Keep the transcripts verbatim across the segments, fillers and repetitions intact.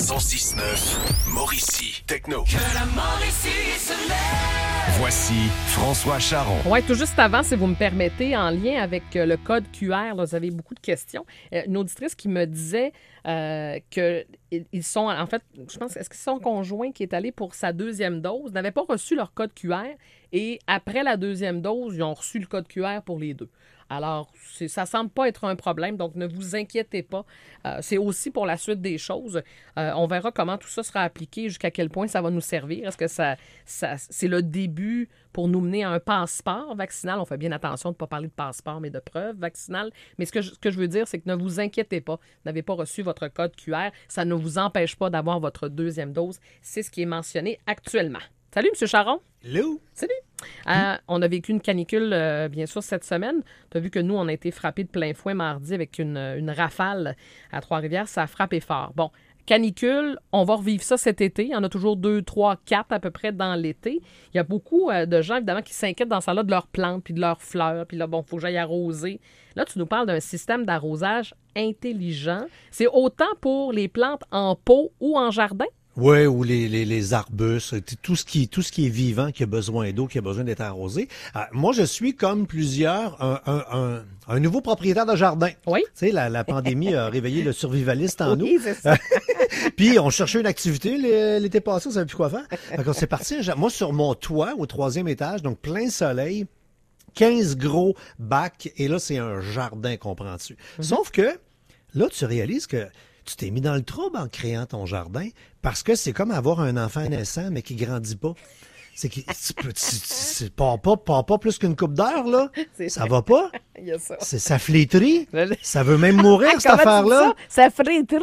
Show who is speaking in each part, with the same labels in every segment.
Speaker 1: cent six neuf, Mauricie, Techno.
Speaker 2: Que la Mauricie se lève.
Speaker 1: Voici François Charon.
Speaker 3: Oui, tout juste avant, si vous me permettez, en lien avec euh, le code Q R, là, vous avez beaucoup de questions. Euh, une auditrice qui me disait euh, qu'ils sont, en fait, je pense, est-ce que c'est son conjoint qui est allé pour sa deuxième dose, n'avait pas reçu leur code Q R et après la deuxième dose, ils ont reçu le code Q R pour les deux. Alors, c'est, ça ne semble pas être un problème, donc ne vous inquiétez pas. Euh, c'est aussi pour la suite des choses. Euh, on verra comment tout ça sera appliqué, jusqu'à quel point ça va nous servir. Est-ce que ça, ça, c'est le début pour nous mener à un passeport vaccinal? On fait bien attention de ne pas parler de passeport, mais de preuve vaccinale. Mais ce que, je, ce que je veux dire, c'est que ne vous inquiétez pas. Vous n'avez pas reçu votre code Q R. Ça ne vous empêche pas d'avoir votre deuxième dose. C'est ce qui est mentionné actuellement. Salut, M. Charon.
Speaker 4: Hello.
Speaker 3: Salut. Euh, on a vécu une canicule, euh, bien sûr, cette semaine. Tu as vu que nous, on a été frappés de plein fouet mardi avec une, une rafale à Trois-Rivières. Ça a frappé fort. Bon, canicule, on va revivre ça cet été. Il y en a toujours deux, trois, quatre à peu près dans l'été. Il y a beaucoup euh, de gens, évidemment, qui s'inquiètent dans ça là de leurs plantes puis de leurs fleurs. Puis là, bon, il faut que j'aille arroser. Là, tu nous parles d'un système d'arrosage intelligent. C'est autant pour les plantes en pot ou en jardin?
Speaker 4: Oui, ou les, les, les arbustes, tout ce qui tout ce qui est vivant, qui a besoin d'eau, qui a besoin d'être arrosé. Euh, moi, je suis comme plusieurs, un, un, un, un nouveau propriétaire de jardin.
Speaker 3: Oui.
Speaker 4: Tu sais, la, la pandémie a réveillé le survivaliste en
Speaker 3: oui,
Speaker 4: nous.
Speaker 3: c'est ça.
Speaker 4: Puis, on cherchait une activité l'été passé, on savait plus quoi faire. Donc, on s'est parti. Moi, sur mon toit, au troisième étage, donc plein soleil, quinze gros bacs, et là, c'est un jardin qu'on prend dessus. Mm-hmm. Sauf que, là, tu réalises que tu t'es mis dans le trouble en créant ton jardin parce que c'est comme avoir un enfant naissant mais qui grandit pas. C'est que tu peux, tu, tu, tu pars pas, pars pas plus qu'une coupe d'heure, là. C'est ça va pas.
Speaker 3: Il y a ça.
Speaker 4: C'est, ça flétrit. Ça veut même mourir, cette affaire-là.
Speaker 3: Ça, ça flétrit.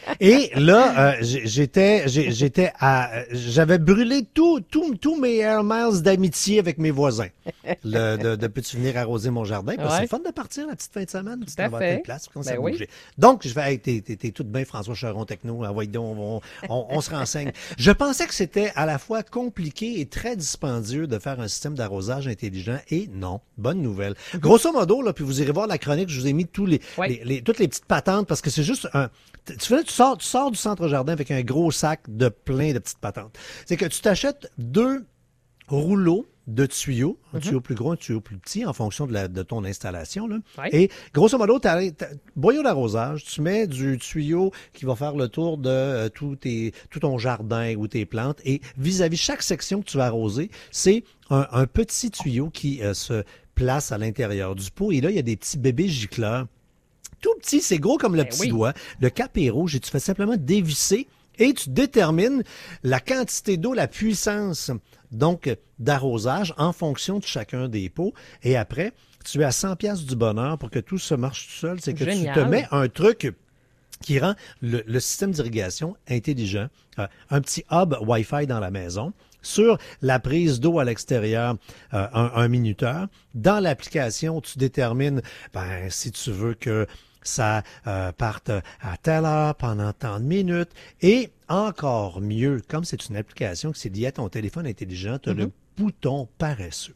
Speaker 4: Et là, euh, j'étais, j'étais à, j'avais brûlé tous tout, tout mes air miles d'amitié avec mes voisins. Le, de, de peux-tu venir arroser mon jardin? Parce que ouais. C'est fun de partir la petite fin de semaine. Tu t'en vas à telle place, puis on s'est bougé. Donc, je vais, hey, t'es, t'es, t'es toute bien François Charon Techno. Ah, ouais, donc, on, on, on se renseigne. Je pensais que c'était à la fois compliqué et très dispendieux de faire un système d'arrosage intelligent. Et non, bonne nouvelle. Grosso modo, là, puis vous irez voir la chronique, je vous ai mis tous les, ouais. les, les toutes les petites patentes parce que c'est juste un. Tu, fais, tu, sors, tu sors du centre jardin avec un gros sac de plein de petites patentes. C'est que tu t'achètes deux rouleaux de tuyaux, un mm-hmm. tuyau plus gros, un tuyau plus petit, en fonction de, la, de ton installation. Là. Ouais. Et grosso modo, tu as boyau d'arrosage, tu mets du tuyau qui va faire le tour de euh, tout, tes, tout ton jardin ou tes plantes. Et vis-à-vis chaque section que tu vas arroser, c'est un, un petit tuyau qui euh, se place à l'intérieur du pot. Et là, il y a des petits bébés gicleurs. Tout petit, c'est gros comme le ben petit oui. doigt. Le cap est rouge et tu fais simplement dévisser et tu détermines la quantité d'eau, la puissance donc d'arrosage en fonction de chacun des pots. Et après, tu es à cent piastres du bonheur pour que tout se marche tout seul. C'est que Génial. Tu te mets un truc qui rend le, le système d'irrigation intelligent. Euh, un petit hub Wi-Fi dans la maison. Sur la prise d'eau à l'extérieur, euh, un, un minuteur. Dans l'application, tu détermines ben, si tu veux que ça euh, parte à telle heure pendant tant de minutes. Et encore mieux, comme c'est une application qui s'est liée à ton téléphone intelligent, tu as mm-hmm. le bouton paresseux.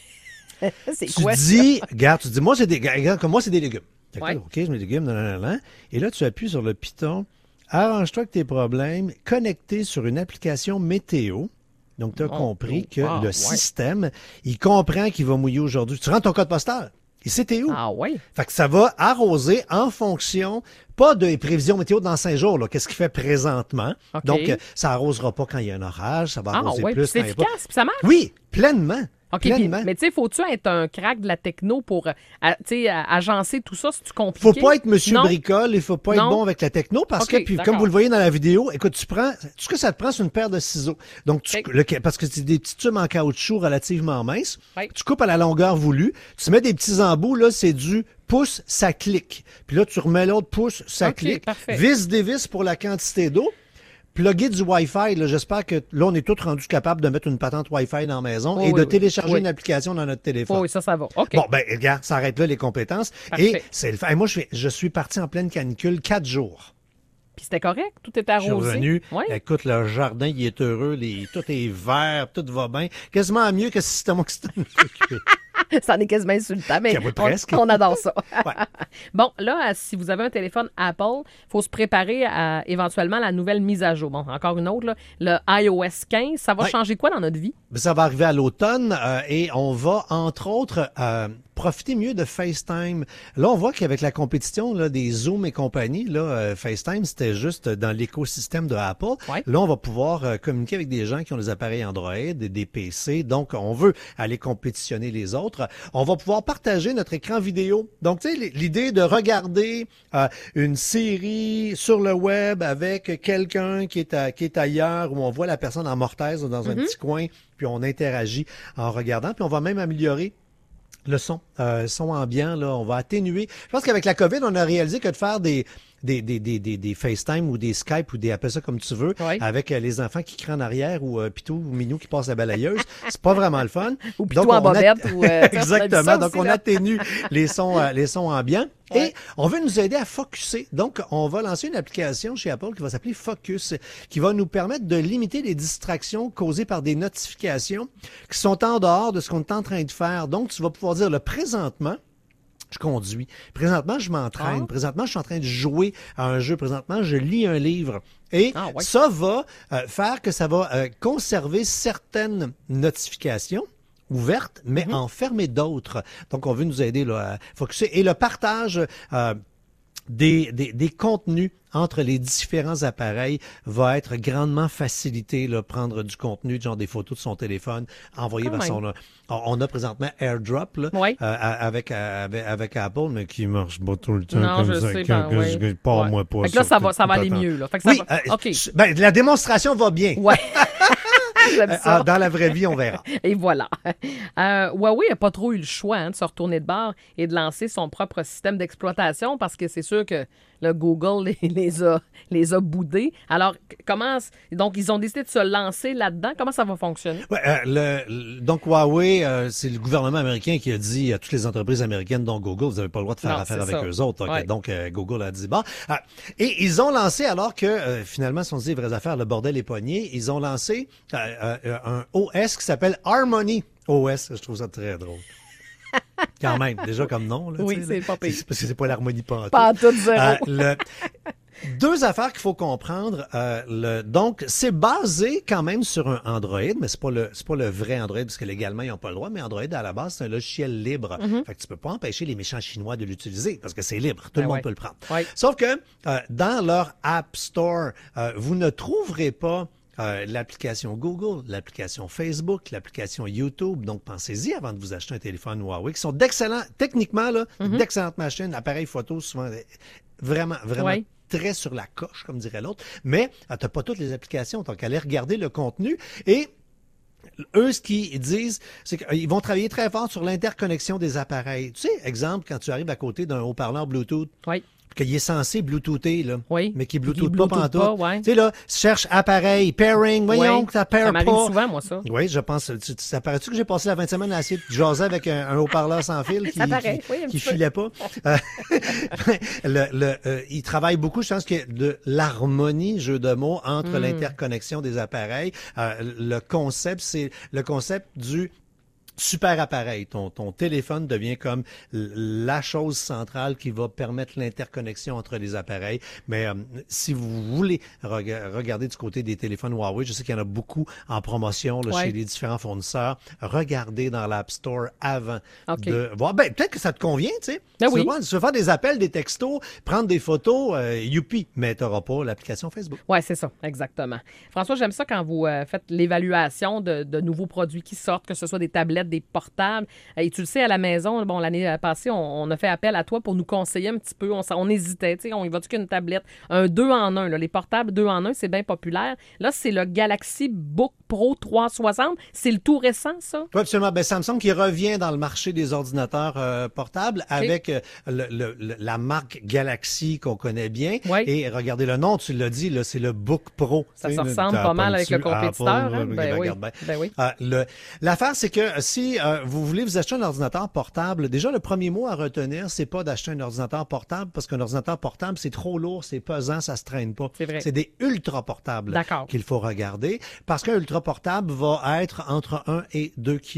Speaker 3: c'est
Speaker 4: tu
Speaker 3: quoi
Speaker 4: dis,
Speaker 3: ça?
Speaker 4: Regarde, tu dis, moi, c'est des, regarde, comme moi, c'est des légumes.
Speaker 3: Ouais.
Speaker 4: OK, je mets des légumes, nan, nan, nan, et là, tu appuies sur le piton. Arrange-toi avec tes problèmes, connecté sur une application météo. Donc, tu as oh, compris que oh, le ouais. système, il comprend qu'il va mouiller aujourd'hui. Tu rentres ton code postal. Et c'était où?
Speaker 3: Ah oui?
Speaker 4: Fait que ça va arroser en fonction, pas de prévisions météo dans cinq jours, là, qu'est-ce qu'il fait présentement. Okay. Donc, ça arrosera pas quand il y a un orage, ça va arroser
Speaker 3: ah, ouais,
Speaker 4: plus.
Speaker 3: C'est
Speaker 4: quand
Speaker 3: efficace,
Speaker 4: il y a pas...
Speaker 3: puis ça marche?
Speaker 4: Oui, pleinement.
Speaker 3: OK, puis, mais tu sais, faut-tu être un crack de la techno pour tu sais, agencer tout ça, c'est-tu compliqué?
Speaker 4: Faut pas être monsieur non. bricole, il faut pas non. être bon avec la techno parce okay, que, puis comme vous le voyez dans la vidéo, écoute, tu prends, tout ce que ça te prend, c'est une paire de ciseaux. Donc, tu, okay. le, parce que c'est des petits tubes en caoutchouc relativement minces, oui. tu coupes à la longueur voulue, tu mets des petits embouts, là, c'est du pouce, ça clique. Puis là, tu remets l'autre pouce, ça okay, clique.
Speaker 3: Parfait.
Speaker 4: Vis, dévis pour la quantité d'eau. Plugger du Wi-Fi, là, j'espère que là, on est tous rendus capables de mettre une patente Wi-Fi dans la maison oh, et oui, de télécharger oui. une application dans notre téléphone.
Speaker 3: Oh, oui, ça, ça va. OK.
Speaker 4: Bon, ben, regarde, ça arrête là les compétences. Parfait. Et c'est le fait. Moi, je, je suis parti en pleine canicule quatre jours.
Speaker 3: Puis c'était correct? Tout est arrosé?
Speaker 4: Je suis revenu.
Speaker 3: Oui.
Speaker 4: Écoute, le jardin, il est heureux. Les, tout est vert, tout va bien. Quasiment mieux que si c'était moi qui s'était occupé.
Speaker 3: Ça en est quasiment insultant, mais
Speaker 4: Oui,
Speaker 3: on,
Speaker 4: presque.
Speaker 3: on adore ça.
Speaker 4: Ouais.
Speaker 3: Bon, là, si vous avez un téléphone Apple, il faut se préparer à éventuellement la nouvelle mise à jour. Bon, encore une autre, là, le i O S quinze, ça va
Speaker 4: Ouais.
Speaker 3: changer quoi dans notre vie?
Speaker 4: Ça va arriver à l'automne euh, et on va, entre autres, euh, profiter mieux de FaceTime. Là, on voit qu'avec la compétition là, des Zoom et compagnie, là, euh, FaceTime, c'était juste dans l'écosystème de Apple.
Speaker 3: Ouais.
Speaker 4: Là, on va pouvoir euh, communiquer avec des gens qui ont des appareils Android et des P C. Donc, on veut aller compétitionner les autres. On va pouvoir partager notre écran vidéo. Donc, tu sais, l'idée de regarder euh, une série sur le web avec quelqu'un qui est, à, qui est ailleurs, où on voit la personne en mortaise dans un
Speaker 3: Mm-hmm.
Speaker 4: petit coin, puis on interagit en regardant, puis on va même améliorer le son, euh, son ambiant, là, on va atténuer. Je pense qu'avec la COVID, on a réalisé que de faire des des des des des, des FaceTime ou des Skype ou des appelle ça comme tu veux,
Speaker 3: Oui.
Speaker 4: avec euh, les enfants qui crient en arrière ou euh, Pitou ou Minou qui passe la balayeuse, c'est pas vraiment le fun.
Speaker 3: Ou Pitou
Speaker 4: Donc,
Speaker 3: en
Speaker 4: on a-
Speaker 3: bobette, ou, euh, ça,
Speaker 4: Exactement.
Speaker 3: on a dit ça
Speaker 4: Donc
Speaker 3: aussi,
Speaker 4: on
Speaker 3: là.
Speaker 4: atténue les sons euh, les sons ambiants.
Speaker 3: Ouais.
Speaker 4: Et on veut nous aider à focuser. Donc, on va lancer une application chez Apple qui va s'appeler Focus, qui va nous permettre de limiter les distractions causées par des notifications qui sont en dehors de ce qu'on est en train de faire. Donc, tu vas pouvoir dire, le présentement, je conduis. Présentement, je m'entraîne.
Speaker 3: Ah.
Speaker 4: Présentement, je suis en train de jouer à un jeu. Présentement, je lis un livre. Et
Speaker 3: Ah, ouais.
Speaker 4: ça va euh, faire que ça va euh, conserver certaines notifications ouvertes, mais
Speaker 3: Mm-hmm.
Speaker 4: en fermer d'autres. Donc, on veut nous aider là, à focuser. Et le partage euh, des, des, des contenus entre les différents appareils va être grandement facilité. Là, prendre du contenu, genre des photos de son téléphone, envoyer
Speaker 3: Quand
Speaker 4: vers son...
Speaker 3: même.
Speaker 4: On on a présentement AirDrop là,
Speaker 3: Oui.
Speaker 4: euh, avec, avec, avec Apple, mais qui marche pas tout le temps.
Speaker 3: Non,
Speaker 4: comme
Speaker 3: je
Speaker 4: ça,
Speaker 3: sais,
Speaker 4: que-
Speaker 3: ben,
Speaker 4: que
Speaker 3: ouais.
Speaker 4: je- pas
Speaker 3: Ouais.
Speaker 4: moi pas
Speaker 3: Fait que là, ça
Speaker 4: sur-
Speaker 3: va, ça va aller
Speaker 4: tout le temps.
Speaker 3: mieux, là. Fait que ça
Speaker 4: Oui,
Speaker 3: va-
Speaker 4: euh,
Speaker 3: OK.
Speaker 4: ben, la démonstration va bien.
Speaker 3: Ouais. J'aime
Speaker 4: Euh,
Speaker 3: ça.
Speaker 4: Dans la vraie vie, on verra.
Speaker 3: Et voilà. Euh, Huawei n'a pas trop eu le choix hein, de se retourner de bord et de lancer son propre système d'exploitation parce que c'est sûr que le Google les, les a, les a boudés. Alors, comment... Donc, ils ont décidé de se lancer là-dedans. Comment ça va fonctionner?
Speaker 4: Ouais, euh, le, le- donc Huawei, euh, c'est le gouvernement américain qui a dit à toutes les entreprises américaines, dont Google, vous n'avez pas le droit de faire
Speaker 3: Non,
Speaker 4: affaire
Speaker 3: c'est
Speaker 4: avec
Speaker 3: ça.
Speaker 4: eux autres. Donc,
Speaker 3: Ouais.
Speaker 4: donc, euh, Google a dit bon. Ah, et ils ont lancé, alors que euh, finalement, si on se dit les vraies affaires, le bordel est pogné, ils ont lancé euh, euh, un O S qui s'appelle Harmony O S. Je trouve ça très drôle. Quand même, déjà comme nom. Là,
Speaker 3: Oui,
Speaker 4: tu sais,
Speaker 3: c'est
Speaker 4: là.
Speaker 3: pas pire.
Speaker 4: C'est parce que c'est pas l'harmonie pantoute.
Speaker 3: Pas en tout zéro.
Speaker 4: Euh, le- Deux affaires qu'il faut comprendre. Euh, le, donc, c'est basé quand même sur un Android, mais c'est pas le c'est pas le vrai Android parce que légalement ils n'ont pas le droit. Mais Android à la base c'est un logiciel libre. Fait que tu peux pas empêcher les méchants chinois de l'utiliser parce que c'est libre. Tout
Speaker 3: Ben
Speaker 4: le monde
Speaker 3: ouais.
Speaker 4: peut le prendre.
Speaker 3: Ouais.
Speaker 4: Sauf que euh, dans leur App Store, euh, vous ne trouverez pas euh, l'application Google, l'application Facebook, l'application YouTube. Donc, pensez-y avant de vous acheter un téléphone Huawei, qui sont d'excellents, techniquement, là, d'excellentes machines, appareils photo, souvent, euh, vraiment, vraiment
Speaker 3: Ouais.
Speaker 4: très sur la coche, comme dirait l'autre. Mais euh, tu n'as pas toutes les applications. Donc, allez regarder le contenu et eux, ce qu'ils disent, c'est qu'ils vont travailler très fort sur l'interconnexion des appareils. Tu sais, exemple, quand tu arrives à côté d'un haut-parleur Bluetooth,
Speaker 3: Oui.
Speaker 4: qu'il est censé Bluetoother, là,
Speaker 3: Oui.
Speaker 4: mais qui
Speaker 3: Qui
Speaker 4: Bluetooth pas
Speaker 3: Bluetooth
Speaker 4: pantoute.
Speaker 3: pas, ouais.
Speaker 4: Tu sais, là, cherche appareil, pairing, voyons
Speaker 3: Oui.
Speaker 4: que ça paire
Speaker 3: Ça
Speaker 4: pas.
Speaker 3: m'arrive souvent, moi, ça.
Speaker 4: Oui, je pense. Tu, tu- ça paraît-tu que j'ai passé la vingt semaines à essayer de jaser avec un, un haut-parleur sans fil qui,
Speaker 3: Ça paraît,
Speaker 4: qui,
Speaker 3: oui, un
Speaker 4: qui
Speaker 3: petit peu.
Speaker 4: filait pas? Euh, le, le, euh, il travaille beaucoup, je pense, que de l'harmonie, jeu de mots, entre
Speaker 3: Mm.
Speaker 4: l'interconnexion des appareils. Euh, le concept, c'est le concept du super appareil. Ton, ton téléphone devient comme l- la chose centrale qui va permettre l'interconnexion entre les appareils. Mais euh, si vous voulez rega- regarder du côté des téléphones Huawei, je sais qu'il y en a beaucoup en promotion là,
Speaker 3: Ouais.
Speaker 4: chez les différents fournisseurs. Regardez dans l'App Store avant
Speaker 3: OK.
Speaker 4: de voir. Ben, peut-être que ça te convient, tu sais.
Speaker 3: Ben
Speaker 4: tu,
Speaker 3: oui.
Speaker 4: veux voir- tu veux faire des appels, des textos, prendre des photos, euh, youpi, mais tu n'auras pas l'application Facebook.
Speaker 3: Oui, c'est ça, exactement. François, j'aime ça quand vous euh, faites l'évaluation de, de nouveaux produits qui sortent, que ce soit des tablettes, des portables. Et tu le sais, à la maison, bon, l'année passée, on, on a fait appel à toi pour nous conseiller un petit peu. On, s- on hésitait, tu sais, on y va-tu qu'une tablette? Un deux en un, là, les portables deux en un, c'est bien populaire. Là, c'est le Galaxy Book Pro trois cent soixante. C'est le tout récent, ça?
Speaker 4: Oui, absolument. Ben, Samsung qui revient dans le marché des ordinateurs euh, portables avec euh, le- le- le- la marque Galaxy qu'on connaît bien.
Speaker 3: Oui.
Speaker 4: Et regardez le nom, tu l'as dit, là, c'est le Book Pro.
Speaker 3: Ça
Speaker 4: Tu
Speaker 3: se
Speaker 4: sais,
Speaker 3: ressemble
Speaker 4: t'as
Speaker 3: pas mal avec le
Speaker 4: dessus,
Speaker 3: compétiteur.
Speaker 4: Apple,
Speaker 3: hein?
Speaker 4: là,
Speaker 3: Ben, oui.
Speaker 4: regarde bien.
Speaker 3: ben oui.
Speaker 4: Euh, le- L'affaire, c'est que si euh, vous voulez vous acheter un ordinateur portable, déjà, le premier mot à retenir, c'est pas d'acheter un ordinateur portable parce qu'un ordinateur portable, c'est trop lourd, c'est pesant, ça se traîne pas.
Speaker 3: C'est vrai.
Speaker 4: C'est des ultra portables
Speaker 3: D'accord.
Speaker 4: qu'il faut regarder parce qu'un ultra portable va être entre un et deux kilos.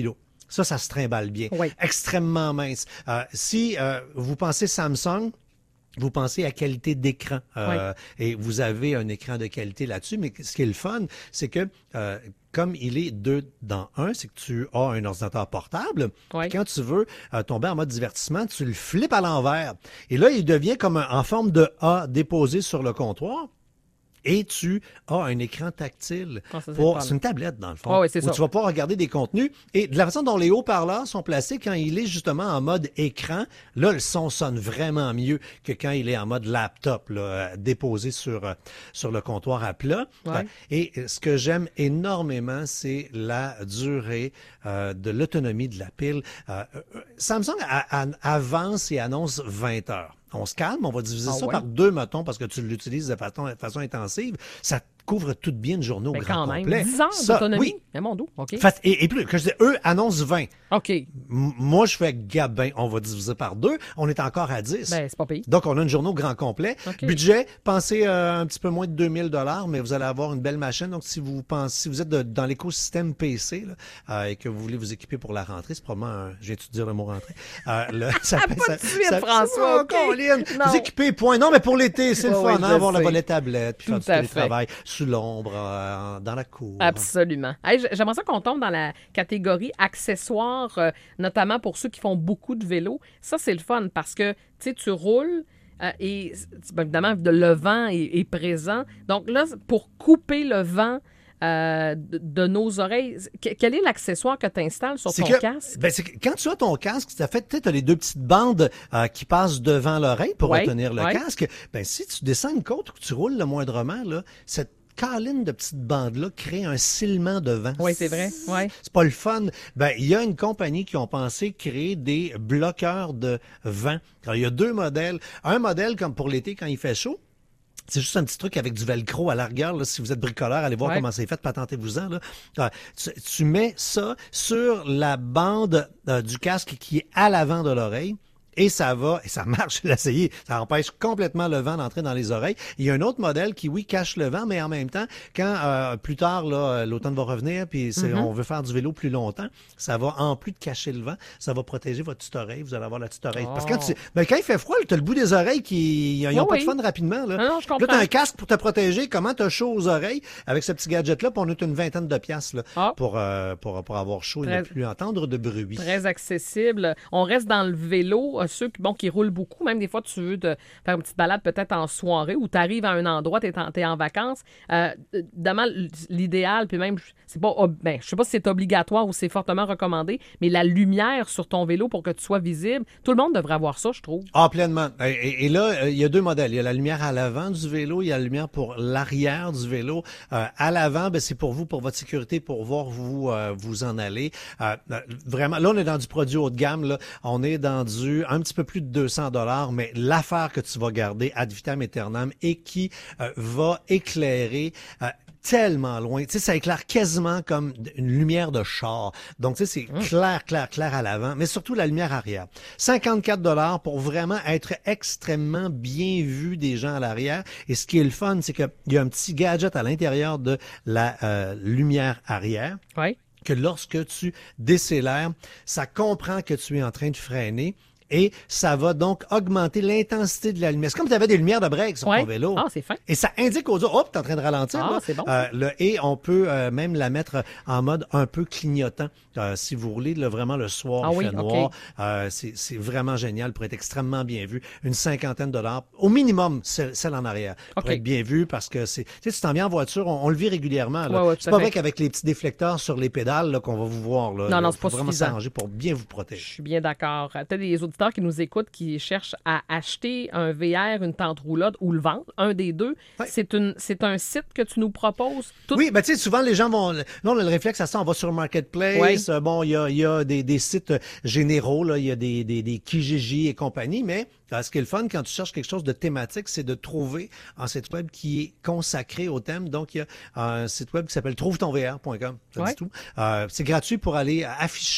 Speaker 4: Ça, ça se trimballe bien.
Speaker 3: Oui.
Speaker 4: Extrêmement mince. Euh, si euh, vous pensez Samsung, vous pensez à qualité d'écran euh, oui. et vous avez un écran de qualité là-dessus, mais ce qui est le fun, c'est que euh, comme il est deux dans un, c'est que tu as un ordinateur portable.
Speaker 3: Oui.
Speaker 4: Quand tu veux euh, tomber en mode divertissement, tu le flippes à l'envers. Et là, il devient comme un, en forme de A déposé sur le comptoir. Et tu as un écran tactile.
Speaker 3: Oh, ça,
Speaker 4: pour, c'est une tablette, dans le fond.
Speaker 3: Oh, oui, c'est
Speaker 4: où
Speaker 3: ça.
Speaker 4: tu vas pouvoir regarder des contenus. Et de la façon dont les haut-parleurs sont placés, quand il est justement en mode écran, là, le son sonne vraiment mieux que quand il est en mode laptop, là, déposé sur, sur le comptoir à plat.
Speaker 3: Ouais.
Speaker 4: Et ce que j'aime énormément, c'est la durée euh, de l'autonomie de la pile. Euh, Samsung a, a, avance et annonce vingt heures. On se calme, on va diviser
Speaker 3: ah
Speaker 4: ça
Speaker 3: ouais?
Speaker 4: par deux, mettons, parce que tu l'utilises de façon, de façon intensive. Ça couvre toute bien une journée au
Speaker 3: ben
Speaker 4: grand
Speaker 3: quand même.
Speaker 4: complet.
Speaker 3: dix heures
Speaker 4: ça,
Speaker 3: d'autonomie?
Speaker 4: Oui.
Speaker 3: Mais mon dos, OK.
Speaker 4: Fait, et, et plus, que je dis, eux annoncent vingt.
Speaker 3: OK.
Speaker 4: M- moi, je fais gabin. On va diviser par deux. On est encore à dix.
Speaker 3: Ben, c'est pas pire.
Speaker 4: Donc, on a une journée au grand complet.
Speaker 3: Okay.
Speaker 4: Budget, pensez euh, un petit peu moins de deux mille dollars, mais vous allez avoir une belle machine. Donc, si vous pensez, si vous êtes de, dans l'écosystème P C là, euh, et que vous voulez vous équiper pour la rentrée, c'est probablement un, j'ai étudié le mot rentrée. Euh, le, ça,
Speaker 3: pas
Speaker 4: ça,
Speaker 3: de suite,
Speaker 4: ça,
Speaker 3: François,
Speaker 4: oh,
Speaker 3: OK.
Speaker 4: Colin,
Speaker 3: Non.
Speaker 4: vous équipez, point. Non, mais pour l'été, c'est
Speaker 3: Ouais,
Speaker 4: le fun,
Speaker 3: ouais,
Speaker 4: hein,
Speaker 3: je
Speaker 4: avoir
Speaker 3: sais.
Speaker 4: le volet tablette, puis
Speaker 3: Tout
Speaker 4: faire
Speaker 3: à
Speaker 4: du
Speaker 3: fait.
Speaker 4: télétravail sous l'ombre, euh, dans la cour.
Speaker 3: Absolument. Hey, j'aimerais ça qu'on tombe dans la catégorie accessoires, euh, notamment pour ceux qui font beaucoup de vélo. Ça, c'est le fun parce que, tu sais, tu roules euh, et, ben, évidemment, le vent est, est présent. Donc là, pour couper le vent euh, de, de nos oreilles, quel est l'accessoire que tu installes sur
Speaker 4: C'est
Speaker 3: ton
Speaker 4: que,
Speaker 3: casque?
Speaker 4: Ben, c'est que quand tu as ton casque, tu as fait, tu as les deux petites bandes euh, qui passent devant l'oreille pour
Speaker 3: Ouais,
Speaker 4: retenir le
Speaker 3: ouais.
Speaker 4: casque. Ben, si tu descends une côte ou que tu roules le moindrement, là, cette câline de petites bandes-là crée un silement de vent.
Speaker 3: Oui, c'est vrai. Ouais.
Speaker 4: C'est pas le fun. Ben, il y a une compagnie qui ont pensé créer des bloqueurs de vent. Alors, il y a deux modèles. Un modèle comme pour l'été quand il fait chaud. C'est juste un petit truc avec du velcro à la rigueur. Là, si vous êtes bricoleur, allez voir
Speaker 3: Ouais.
Speaker 4: comment c'est fait, patentez-vous-en. Là. Euh, tu, tu mets ça sur la bande euh, du casque qui est à l'avant de l'oreille. Et ça va, et ça marche, je l'ai essayé, ça empêche complètement le vent d'entrer dans les oreilles. Il y a un autre modèle qui, oui, cache le vent, mais en même temps, quand euh, plus tard, là, l'automne va revenir, puis c'est,
Speaker 3: Mm-hmm.
Speaker 4: on veut faire du vélo plus longtemps, ça va, en plus de cacher le vent, ça va protéger votre petite oreille, vous allez avoir la petite oreille.
Speaker 3: Oh.
Speaker 4: Parce que quand, tu, ben, quand il fait froid, tu as le bout des oreilles qui ils ont
Speaker 3: Oui,
Speaker 4: pas
Speaker 3: oui.
Speaker 4: de fun rapidement. Là,
Speaker 3: Non, non, je
Speaker 4: là
Speaker 3: comprends.
Speaker 4: tu as un casque pour te protéger, comment tu as chaud aux oreilles, avec ce petit gadget-là, puis on a une vingtaine de piastres là,
Speaker 3: Ah.
Speaker 4: pour, euh, pour, pour avoir chaud et
Speaker 3: Très-
Speaker 4: ne plus entendre de bruit.
Speaker 3: Très accessible. On reste dans le vélo. Euh, Ceux qui, bon, qui roulent beaucoup, même des fois, tu veux te faire une petite balade peut-être en soirée ou tu arrives à un endroit, tu es en, t'es en vacances. Euh, évidemment, l'idéal, puis même, c'est pas, ob- ben, je sais pas si c'est obligatoire ou c'est fortement recommandé, mais la lumière sur ton vélo pour que tu sois visible, tout le monde devrait avoir ça, je trouve.
Speaker 4: Ah, pleinement. Et, et- et là, euh, il y a deux modèles. Il y a la lumière à l'avant du vélo, il y a la lumière pour l'arrière du vélo. Euh, à l'avant, ben, c'est pour vous, pour votre sécurité, pour voir où vous euh, vous en allez. Euh, euh, vraiment, là, on est dans du produit haut de gamme. Là. On est dans du un petit peu plus de deux cents dollars, mais l'affaire que tu vas garder ad vitam aeternam et qui euh, va éclairer euh, tellement loin. Tu sais, ça éclaire quasiment comme une lumière de char. Donc, tu sais, c'est clair, clair, clair à l'avant, mais surtout la lumière arrière. cinquante-quatre dollars pour vraiment être extrêmement bien vu des gens à l'arrière. Et ce qui est le fun, c'est qu'il y a un petit gadget à l'intérieur de la euh, lumière arrière
Speaker 3: Oui.
Speaker 4: que lorsque tu décélères, ça comprend que tu es en train de freiner. Et ça va donc augmenter l'intensité de la lumière. C'est comme si tu avais des lumières de break sur
Speaker 3: Ouais.
Speaker 4: ton vélo.
Speaker 3: Ah, c'est fin.
Speaker 4: Et ça indique aux autres, hop, t'es en train de ralentir.
Speaker 3: Ah,
Speaker 4: là.
Speaker 3: c'est bon,
Speaker 4: Euh, le, et on peut euh, même la mettre en mode un peu clignotant. Euh, si vous roulez là, vraiment le soir,
Speaker 3: Ah
Speaker 4: il
Speaker 3: oui,
Speaker 4: fait
Speaker 3: ok.
Speaker 4: noir. Euh, c'est, c'est vraiment génial pour être extrêmement bien vu. Une cinquantaine de dollars. Au minimum, celle, celle en arrière. Pour
Speaker 3: Ok.
Speaker 4: être bien vu parce que c'est... Tu sais, tu t'en viens en voiture, on, on le vit régulièrement. Là.
Speaker 3: Ouais, ouais, tout
Speaker 4: c'est
Speaker 3: à
Speaker 4: pas
Speaker 3: fait.
Speaker 4: vrai qu'avec les petits déflecteurs sur les pédales là, qu'on va vous voir. Là,
Speaker 3: Non,
Speaker 4: Là,
Speaker 3: non, c'est
Speaker 4: faut
Speaker 3: pas
Speaker 4: vraiment
Speaker 3: suffisant.
Speaker 4: s'arranger pour bien vous
Speaker 3: Je
Speaker 4: protéger.
Speaker 3: suis bien d'accord. Tu as des auditeurs qui nous écoutent qui cherchent à acheter un V R, une tente roulotte ou le vendre, un des deux.
Speaker 4: Ouais.
Speaker 3: C'est, une, c'est un site que tu nous proposes. Tout...
Speaker 4: Oui, ben tu sais, souvent les gens vont... Là, on a le réflexe à ça, on va sur Marketplace.
Speaker 3: Ouais.
Speaker 4: Euh, bon, il y a, il y a des, des sites généraux, là, il y a des, des, des Kijiji et compagnie, mais euh, ce qui est le fun quand tu cherches quelque chose de thématique, c'est de trouver un site web qui est consacré au thème. Donc, il y a un site web qui s'appelle trouve ton v r point com. Ça
Speaker 3: Ouais.
Speaker 4: dit tout. Euh, c'est gratuit pour aller afficher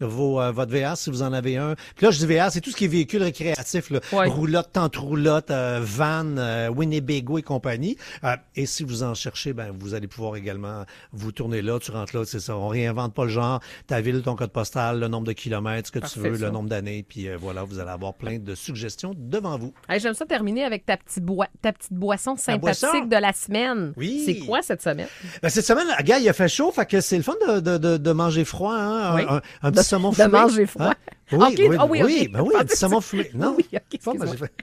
Speaker 4: vos, euh, votre V R si vous en avez un. Puis là, je dis V R, c'est tout ce qui est véhicule récréatif, là.
Speaker 3: Ouais.
Speaker 4: Roulotte, tente roulotte, euh, van, euh, Winnebago et compagnie. Euh, et si vous en cherchez, ben vous allez pouvoir également vous tourner là, tu rentres là, c'est ça. On réinvente pas le genre, ta ville, ton code postal, le nombre de kilomètres, ce que
Speaker 3: Parfait,
Speaker 4: tu veux,
Speaker 3: ça.
Speaker 4: le nombre d'années, puis euh, voilà, vous allez avoir plein de suggestions devant vous.
Speaker 3: Hey, j'aime ça terminer avec ta petite, boi- ta petite boisson sympathique
Speaker 4: boisson?
Speaker 3: de la semaine.
Speaker 4: Oui.
Speaker 3: C'est quoi cette semaine?
Speaker 4: Ben, cette semaine, gars, il a fait chaud, fait que c'est le fun de, de, de, de manger froid, hein?
Speaker 3: Oui.
Speaker 4: Un, un, un petit saumon
Speaker 3: De
Speaker 4: fumé.
Speaker 3: manger froid.
Speaker 4: Hein? Oui,
Speaker 3: Ok,
Speaker 4: oui,
Speaker 3: ah oui,
Speaker 4: oui,
Speaker 3: ok.
Speaker 4: ben oui, un petit saumon fumé. Non,
Speaker 3: Oui, ok,
Speaker 4: pas, moi,
Speaker 3: excuse-moi.
Speaker 4: j'ai fait...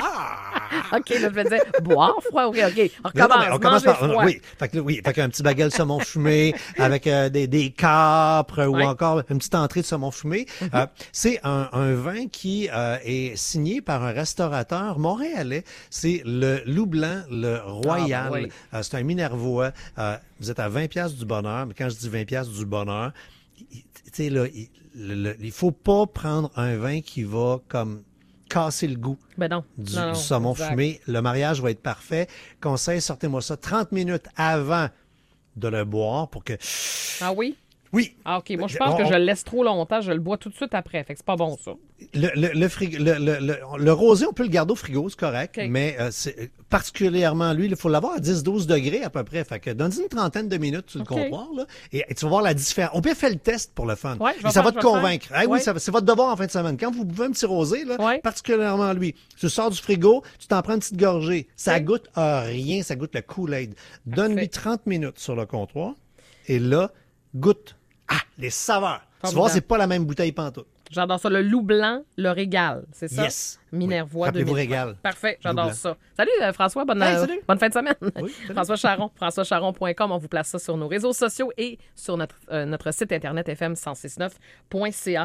Speaker 4: Ah!
Speaker 3: OK, là, je me disais, boire froid, oui, OK. On
Speaker 4: Non, non,
Speaker 3: recommence,
Speaker 4: mais on commence
Speaker 3: manger
Speaker 4: par,
Speaker 3: froid.
Speaker 4: oui, fait que, oui, fait qu'un petit baguette de saumon fumé avec euh, des, des capres
Speaker 3: Ouais.
Speaker 4: ou encore une petite entrée de saumon fumé.
Speaker 3: Mm-hmm.
Speaker 4: Euh, c'est un, un vin qui euh, est signé par un restaurateur montréalais. C'est le Loup Blanc, le Royal.
Speaker 3: Ah, oui.
Speaker 4: Euh, c'est un Minervois. Euh, vous êtes à vingt piastres du bonheur, mais quand je dis vingt piastres du bonheur, tu sais, là, il, le, le, il faut pas prendre un vin qui va comme casser le goût
Speaker 3: Ben non.
Speaker 4: du,
Speaker 3: non, non,
Speaker 4: du saumon
Speaker 3: exact.
Speaker 4: fumé. Le mariage va être parfait. Conseil, sortez-moi ça trente minutes avant de le boire pour que...
Speaker 3: Ah oui?
Speaker 4: Oui,
Speaker 3: Ah, OK. Moi, je pense
Speaker 4: On-
Speaker 3: que je le laisse trop longtemps. Je le bois tout de suite après. Fait que c'est pas bon, ça.
Speaker 4: le, le, le, frigo- le, le, le, le rosé, on peut le garder au frigo, c'est correct,
Speaker 3: OK.
Speaker 4: mais euh, c'est, particulièrement lui, il faut l'avoir à dix douze degrés à peu près. Fait que donne une trentaine de minutes sur le
Speaker 3: OK.
Speaker 4: comptoir, là, et, et tu vas voir la différence. On peut faire le test pour le fun.
Speaker 3: Ouais, je vais
Speaker 4: Et ça
Speaker 3: faire,
Speaker 4: va te
Speaker 3: je vais
Speaker 4: convaincre.
Speaker 3: faire.
Speaker 4: Ah oui,
Speaker 3: Ouais.
Speaker 4: ça, c'est votre devoir en fin de semaine. Quand vous buvez un petit rosé, là,
Speaker 3: Ouais.
Speaker 4: particulièrement lui, tu sors du frigo, tu t'en prends une petite gorgée. Ça
Speaker 3: OK.
Speaker 4: goûte à rien, ça goûte le Kool-Aid. Donne-lui
Speaker 3: Parfait.
Speaker 4: trente minutes sur le comptoir, et là, goûte. Ah, les saveurs. Tu vas voir,
Speaker 3: Formidable.
Speaker 4: c'est pas la même bouteille pantoute.
Speaker 3: J'adore ça. Le loup blanc, le régal. C'est ça?
Speaker 4: Yes.
Speaker 3: Minervois.
Speaker 4: Oui. Rappelez-vous
Speaker 3: deux mille vingt.
Speaker 4: régal.
Speaker 3: Parfait.
Speaker 4: Loup
Speaker 3: J'adore
Speaker 4: blanc.
Speaker 3: ça. Salut, euh, François. Bonne,
Speaker 4: Hey,
Speaker 3: euh,
Speaker 4: salut.
Speaker 3: bonne fin de semaine.
Speaker 4: Oui, salut.
Speaker 3: François Charon. françois charon point com. On vous place ça sur nos réseaux sociaux et sur notre, euh, notre site internet f m cent six neuf point c a.